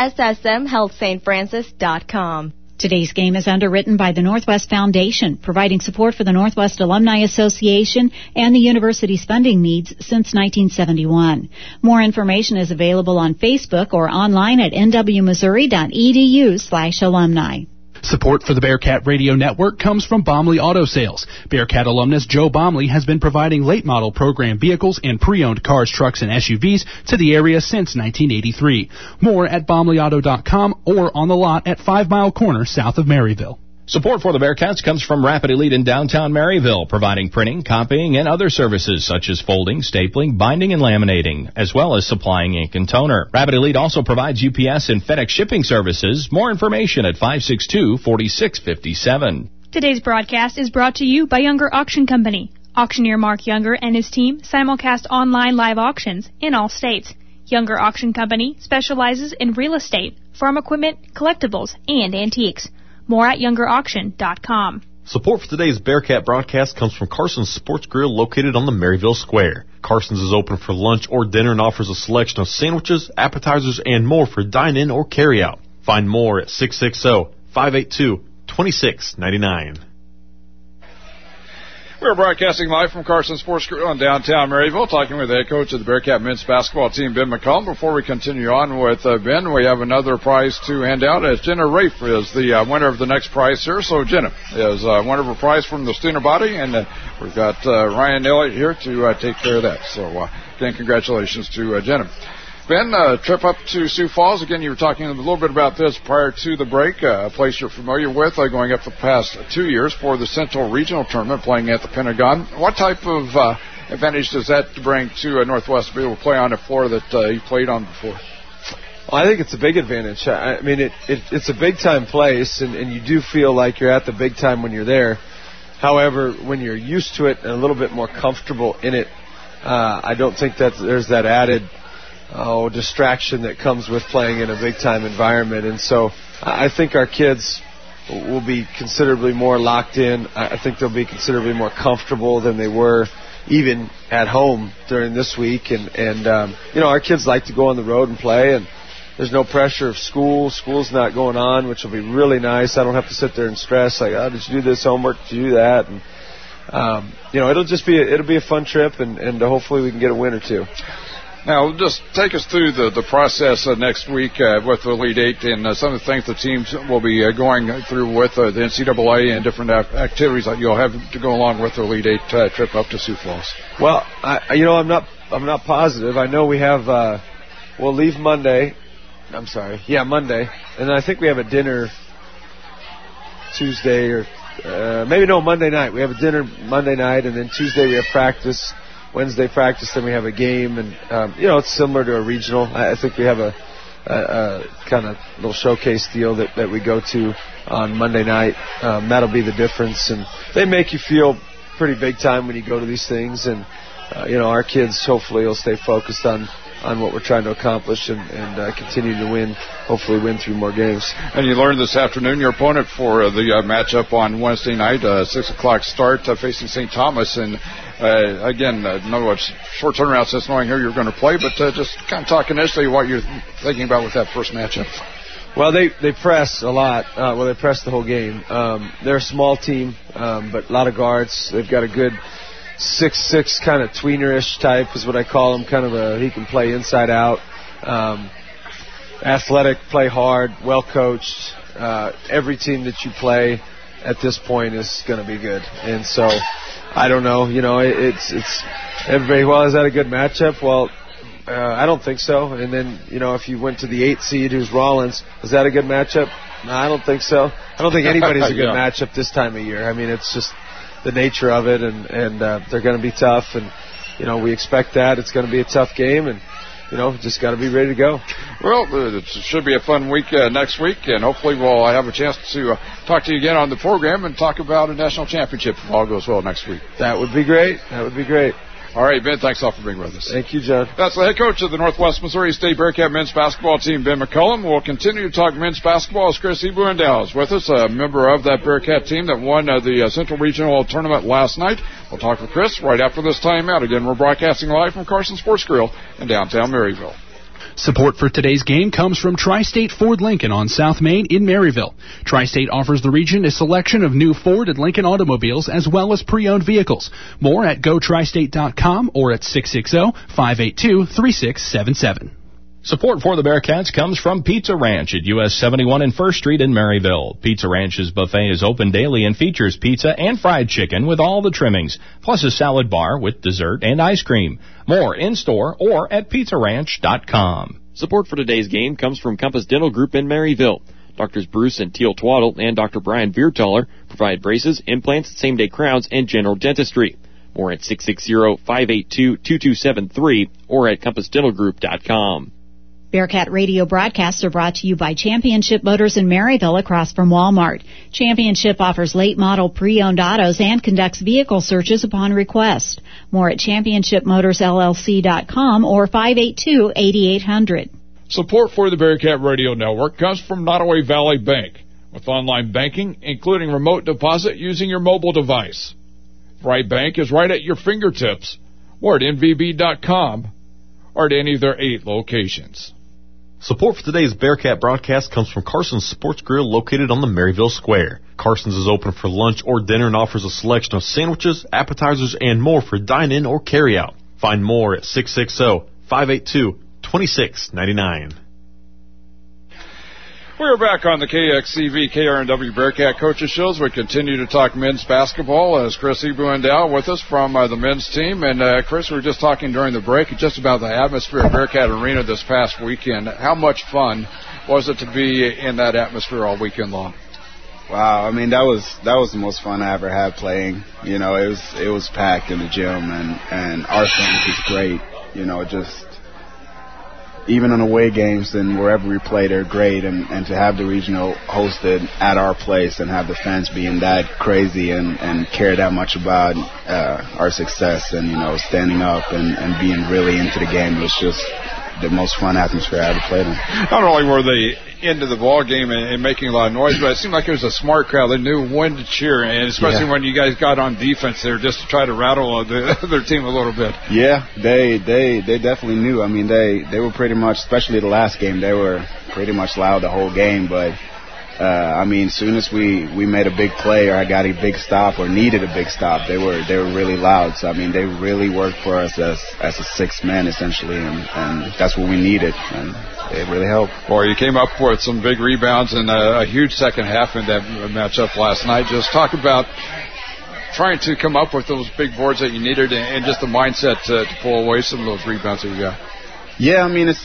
ssmhealthstfrancis.com. Today's game is underwritten by the Northwest Foundation, providing support for the Northwest Alumni Association and the university's funding needs since 1971. More information is available on Facebook or online at nwmissouri.edu/alumni. Support for the Bearcat Radio Network comes from Bomley Auto Sales. Bearcat alumnus Joe Bomley has been providing late model program vehicles and pre-owned cars, trucks, and SUVs to the area since 1983. More at bomleyauto.com or on the lot at 5 Mile Corner south of Maryville. Support for the Bearcats comes from Rapid Elite in downtown Maryville, providing printing, copying, and other services such as folding, stapling, binding, and laminating, as well as supplying ink and toner. Rapid Elite also provides UPS and FedEx shipping services. More information at 562-4657. Today's broadcast is brought to you by Younger Auction Company. Auctioneer Mark Younger and his team simulcast online live auctions in all states. Younger Auction Company specializes in real estate, farm equipment, collectibles, and antiques. More at youngerauction.com. Support for today's Bearcat broadcast comes from Carson's Sports Grill located on the Maryville Square. Carson's is open for lunch or dinner and offers a selection of sandwiches, appetizers, and more for dine-in or carry-out. Find more at 660-582-2699. We're broadcasting live from Carson Sports Grill in downtown Maryville, talking with the head coach of the Bearcat men's basketball team, Ben McCollum. Before we continue on with Ben, we have another prize to hand out, as Jenna Rafe is the winner of the next prize here. So Jenna is winner of a prize from the student body, and we've got Ryan Elliott here to take care of that. So again, congratulations to Jenna. Ben, trip up to Sioux Falls. Again, you were talking a little bit about this prior to the break, a place you're familiar with, going up the past 2 years for the Central Regional Tournament, playing at the Pentagon. What type of advantage does that bring to Northwest to be able to play on a floor that you played on before? Well, I think it's a big advantage. I mean, it's a big-time place, and you do feel like you're at the big time when you're there. However, when you're used to it and a little bit more comfortable in it, I don't think that there's that added distraction that comes with playing in a big-time environment. And so I think our kids will be considerably more locked in. I think they'll be considerably more comfortable than they were even at home during this week. And our kids like to go on the road and play, and there's no pressure of school. School's not going on, which will be really nice. I don't have to sit there and stress, like, did you do this homework? Did you do that? And, it'll be a fun trip, and hopefully we can get a win or two. Now, just take us through the process next week with the Elite Eight and some of the things the teams will be going through with the NCAA and different activities that you'll have to go along with the Elite Eight trip up to Sioux Falls. Well, I'm not positive. I know we have we'll leave Monday. Monday, and then I think we have a dinner Tuesday or Monday night. We have a dinner Monday night, and then Tuesday we have practice. Wednesday practice, then we have a game, and it's similar to a regional. I think we have a kind of little showcase deal that we go to on Monday night. That'll be the difference, and they make you feel pretty big time when you go to these things, and our kids hopefully will stay focused on what we're trying to accomplish and continue to win, hopefully win through more games. And you learned this afternoon your opponent for the matchup on Wednesday night, 6 o'clock start, facing St. Thomas. And again, no short turnaround since knowing who you're going to play, but just kind of talk initially what you're thinking about with that first matchup. Well, they press a lot. They press the whole game. They're a small team, but a lot of guards. They've got a good 6'6", kind of tweener-ish type is what I call him. He can play inside out. Athletic, play hard, well coached. Every team that you play at this point is going to be good. And so, I don't know. It's everybody. Well, is that a good matchup? Well, I don't think so. And then if you went to the 8th seed, who's Rollins, is that a good matchup? No, I don't think so. I don't think anybody's a good matchup this time of year. I mean, it's just the nature of it, and they're going to be tough, and we expect that. It's going to be a tough game, and just got to be ready to go. Well, it should be a fun week next week, and hopefully we'll have a chance to talk to you again on the program and talk about a national championship if all goes well next week. That would be great. All right, Ben, thanks all for being with us. Thank you, John. That's the head coach of the Northwest Missouri State Bearcat men's basketball team, Ben McCollum. We'll continue to talk men's basketball as Chris Ebuendal is with us, a member of that Bearcat team that won the Central Regional Tournament last night. We'll talk with Chris right after this timeout. Again, we're broadcasting live from Carson Sports Grill in downtown Maryville. Support for today's game comes from Tri-State Ford Lincoln on South Main in Maryville. Tri-State offers the region a selection of new Ford and Lincoln automobiles as well as pre-owned vehicles. More at GoTriState.com or at 660-582-3677. Support for the Bearcats comes from Pizza Ranch at US 71 and 1st Street in Maryville. Pizza Ranch's buffet is open daily and features pizza and fried chicken with all the trimmings, plus a salad bar with dessert and ice cream. More in-store or at pizzaranch.com. Support for today's game comes from Compass Dental Group in Maryville. Doctors Bruce and Teal Twaddle and Dr. Brian Viertaler provide braces, implants, same-day crowns, and general dentistry. More at 660-582-2273 or at compassdentalgroup.com. Bearcat radio broadcasts are brought to you by Championship Motors in Maryville across from Walmart. Championship offers late model pre-owned autos and conducts vehicle searches upon request. More at championshipmotorsllc.com or 582-8800. Support for the Bearcat Radio Network comes from Nottoway Valley Bank. with online banking, including remote deposit using your mobile device. Right Bank is right at your fingertips, or at nvb.com, or at any of their 8 locations. Support for today's Bearcat broadcast comes from Carson's Sports Grill located on the Maryville Square. Carson's is open for lunch or dinner and offers a selection of sandwiches, appetizers, and more for dine-in or carry-out. Find more at 660-582-2699. We're back on the KXCV KRNW Bearcat Coaches Shows. We continue to talk men's basketball as Chris Ebuendal with us from the men's team. And Chris, we were just talking during the break just about the atmosphere at Bearcat Arena this past weekend. How much fun was it to be in that atmosphere all weekend long? Wow, I mean that was the most fun I ever had playing. You know, it was packed in the gym, and our fans is great. You know, just even on away games and wherever we play, they're great. And to have the regional hosted at our place and have the fans being that crazy and care that much about our success and, you know, standing up and being really into the game was just the most fun atmosphere I ever played in. Not only were they into the ball game and making a lot of noise, but it seemed like it was a smart crowd. They knew when to cheer, and especially when you guys got on defense there, just to try to rattle their team a little bit. Yeah, they definitely knew. I mean, they were pretty much, especially the last game, they were pretty much loud the whole game. But I mean, as soon as we made a big play or I got a big stop or needed a big stop, they were really loud. So I mean, they really worked for us as a sixth man essentially, and that's what we needed, and it really helped. Boy, you came up with some big rebounds and a huge second half in that matchup last night. Just talk about trying to come up with those big boards that you needed and just the mindset to pull away some of those rebounds that you got. Yeah, I mean it's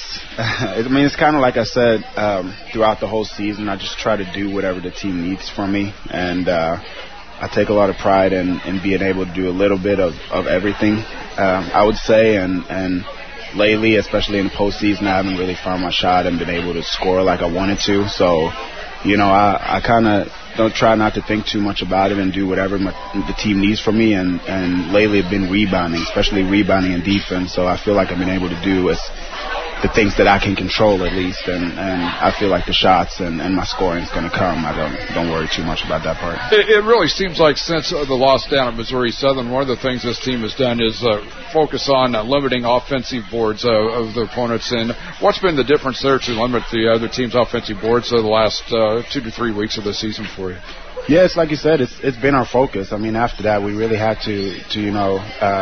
kind of like I said throughout the whole season. I just try to do whatever the team needs from me, and I take a lot of pride in being able to do a little bit of everything. I would say, and lately, especially in the postseason, I haven't really found my shot and been able to score like I wanted to. So, you know, I kind of don't try not to think too much about it and do whatever the team needs from me. And lately it's been rebounding, especially rebounding and defense. So I feel like I've been able to do the things that I can control at least. And I feel like the shots and my scoring is going to come. I don't worry too much about that part. It really seems like since the loss down at Missouri Southern, one of the things this team has done is focus on limiting offensive boards of their opponents. And what's been the difference there to limit the other team's offensive boards the last 2 to 3 weeks of the season for you? Yeah, it's like you said, it's been our focus. I mean, after that, we really had to you know,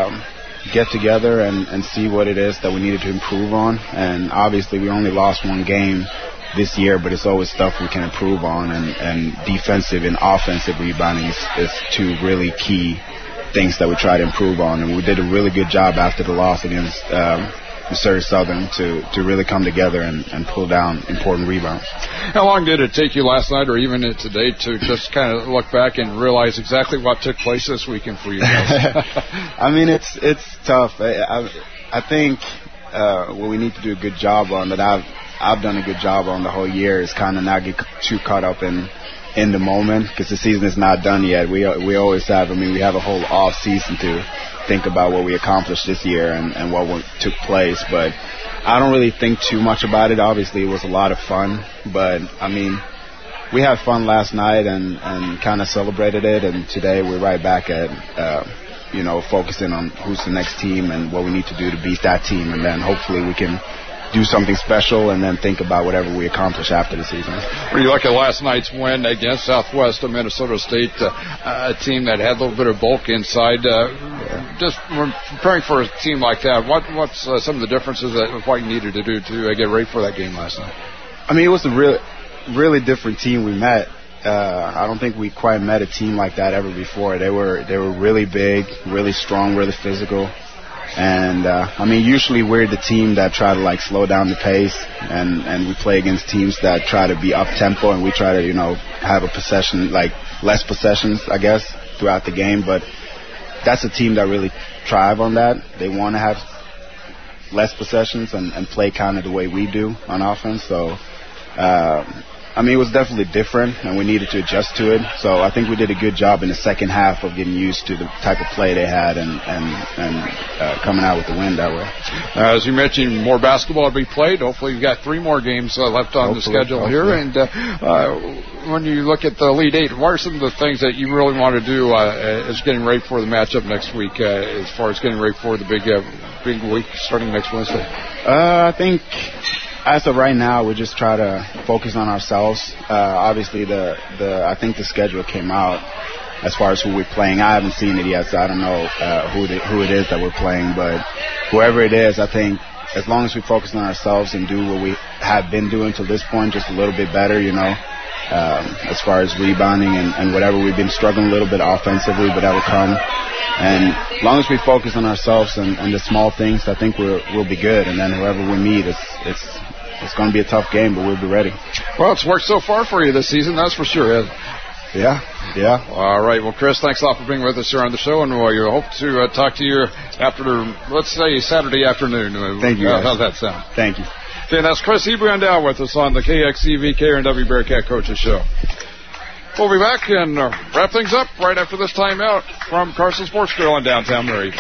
get together and see what it is that we needed to improve on. And obviously, we only lost one game this year, but it's always stuff we can improve on. And defensive and offensive rebounding is 2 really key things that we try to improve on. And we did a really good job after the loss against Missouri Southern to really come together and pull down important rebounds. How long did it take you last night or even today to just kind of look back and realize exactly what took place this weekend for you guys? I mean, it's tough. I think what we need to do a good job on, that I've done a good job on the whole year, is kind of not get too caught up in the moment, because the season is not done yet. We always have, I mean, we have a whole off season to think about what we accomplished this year and what took place, but I don't really think too much about it. Obviously, it was a lot of fun, but I mean, we had fun last night and kind of celebrated it, and today we're right back at you know, focusing on who's the next team and what we need to do to beat that team, and then hopefully we can do something special and then think about whatever we accomplish after the season. When you look at last night's win against Southwest of Minnesota State, a team that had a little bit of bulk inside, just preparing for a team like that, what's some of the differences of what you needed to do to get ready for that game last night? I mean, it was a really different team we met. I don't think we quite met a team like that ever before. They were really big, really strong, really physical. And, I mean, usually we're the team that try to, like, slow down the pace, and we play against teams that try to be up-tempo, and we try to, you know, have a possession, like, less possessions, I guess, throughout the game. But that's a team that really thrive on that. They want to have less possessions and play kind of the way we do on offense. So, it was definitely different, and we needed to adjust to it. So I think we did a good job in the second half of getting used to the type of play they had and coming out with the win that way. As you mentioned, more basketball to be played. Hopefully, you've got 3 more games left on the schedule here. And when you look at the Elite Eight, what are some of the things that you really want to do as getting ready for the matchup next week, as far as getting ready for the big week starting next Wednesday? I think as of right now, we just try to focus on ourselves. Obviously, I think the schedule came out as far as who we're playing. I haven't seen it yet, so I don't know who it is that we're playing. But whoever it is, I think as long as we focus on ourselves and do what we have been doing to this point, just a little bit better, as far as rebounding and whatever we've been struggling a little bit offensively, but that will come. And as long as we focus on ourselves and the small things, I think we'll be good. And then whoever we meet, it's going to be a tough game, but we'll be ready. Well, it's worked so far for you this season, that's for sure. Yeah. All right. Well, Chris, thanks a lot for being with us here on the show, and we hope to talk to you after, let's say, Saturday afternoon. Thank you, guys. How's that sound? Thank you. Okay, that's Chris Ebrandel with us on the KXEV KRNW Bearcat Coaches Show. We'll be back and wrap things up right after this timeout from Carson Sports Grill in downtown Maryville.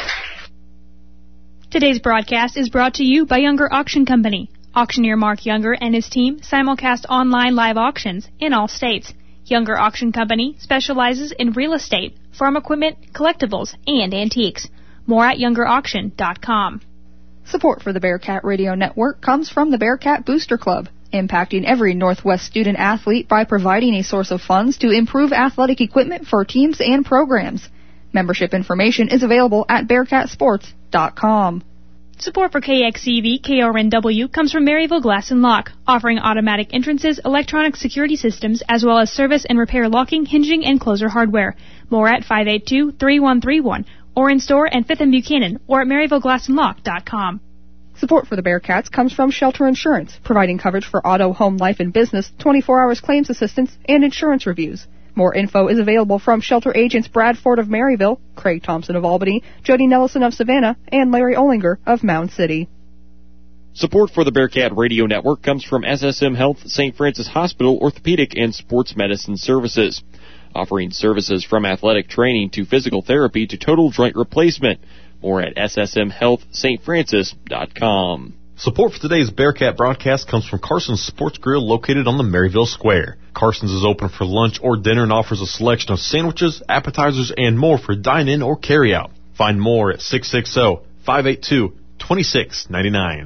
Today's broadcast is brought to you by Younger Auction Company. Auctioneer Mark Younger and his team simulcast online live auctions in all states. Younger Auction Company specializes in real estate, farm equipment, collectibles, and antiques. More at youngerauction.com. Support for the Bearcat Radio Network comes from the Bearcat Booster Club, impacting every Northwest student athlete by providing a source of funds to improve athletic equipment for teams and programs. Membership information is available at bearcatsports.com. Support for KXEV KRNW comes from Maryville Glass and Lock, offering automatic entrances, electronic security systems, as well as service and repair locking, hinging, and closer hardware. More at 582-3131, or in store and 5th and Buchanan, or at MaryvilleGlassandLock.com. Support for the Bearcats comes from Shelter Insurance, providing coverage for auto, home, life, and business, 24 hours claims assistance, and insurance reviews. More info is available from Shelter agents Brad Ford of Maryville, Craig Thompson of Albany, Jody Nelson of Savannah, and Larry Olinger of Mound City. Support for the Bearcat Radio Network comes from SSM Health St. Francis Hospital Orthopedic and Sports Medicine Services, offering services from athletic training to physical therapy to total joint replacement. More at ssmhealthstfrancis.com. Support for today's Bearcat broadcast comes from Carson's Sports Grill located on the Maryville Square. Carson's is open for lunch or dinner and offers a selection of sandwiches, appetizers, and more for dine-in or carry-out. Find more at 660-582-2699.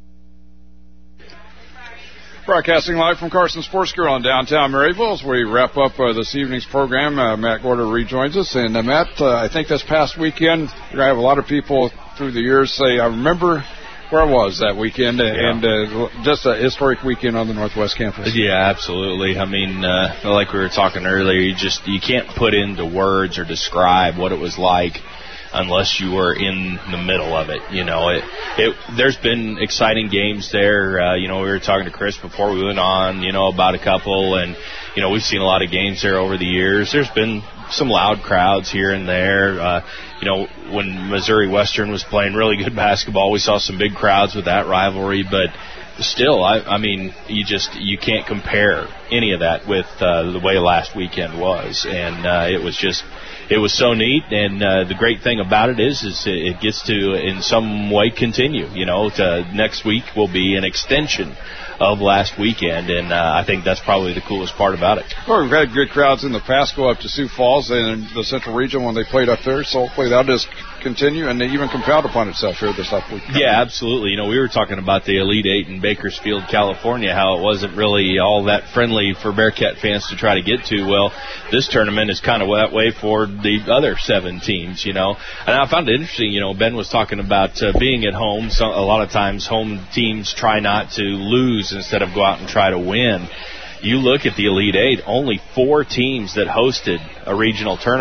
Broadcasting live from Carson Sports Grill in downtown Maryville as we wrap up this evening's program. Matt Gorder rejoins us. And Matt, I think this past weekend, you're going to have a lot of people through the years say, I remember where I was that weekend, and just a historic weekend on the Northwest campus. Yeah, absolutely. I mean, like we were talking earlier, you can't put into words or describe what it was like unless you were in the middle of it. There's been exciting games there. We were talking to Chris before we went on, about a couple, and, we've seen a lot of games there over the years. There's been some loud crowds here and there. When Missouri Western was playing really good basketball, we saw some big crowds with that rivalry, but still, I mean, you can't compare any of that with the way last weekend was, and it was so neat. And the great thing about it is it gets to in some way continue. Next week will be an extension of last weekend, and I think that's probably the coolest part about it. Well, we've had good crowds in the past go up to Sioux Falls and the Central Region when they played up there, so hopefully that'll just continue and even compound upon itself here this last week. Yeah, absolutely. We were talking about the Elite Eight in Bakersfield, California, how it wasn't really all that friendly for Bearcat fans to try to get to. Well, this tournament is kind of that way for the other 7 teams, And I found it interesting, Ben was talking about being at home. So a lot of times home teams try not to lose instead of go out and try to win. You look at the Elite Eight, only 4 teams that hosted a regional tournament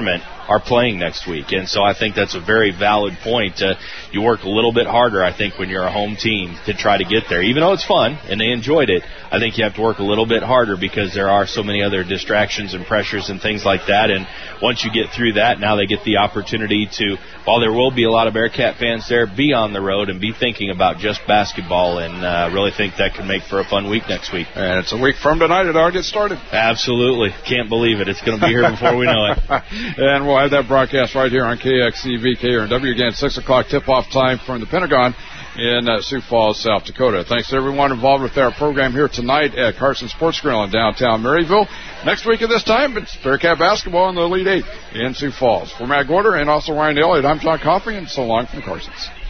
are playing next week. And so I think that's a very valid point. You work a little bit harder, I think, when you're a home team to try to get there. Even though it's fun and they enjoyed it, I think you have to work a little bit harder because there are so many other distractions and pressures and things like that. And once you get through that, now they get the opportunity to, while there will be a lot of Bearcat fans there, be on the road and be thinking about just basketball, and really think that could make for a fun week next week. And it's a week from tonight. It all gets started. Absolutely. Can't believe it. It's going to be here before we know it. And we'll have that broadcast right here on KXCV, KRNW. Again, 6 o'clock tip-off time from the Pentagon in Sioux Falls, South Dakota. Thanks to everyone involved with our program here tonight at Carson Sports Grill in downtown Maryville. Next week at this time, it's Bearcat basketball in the Elite Eight in Sioux Falls. For Matt Gorder and also Ryan Elliott, I'm John Coffey, and so long from Carson's.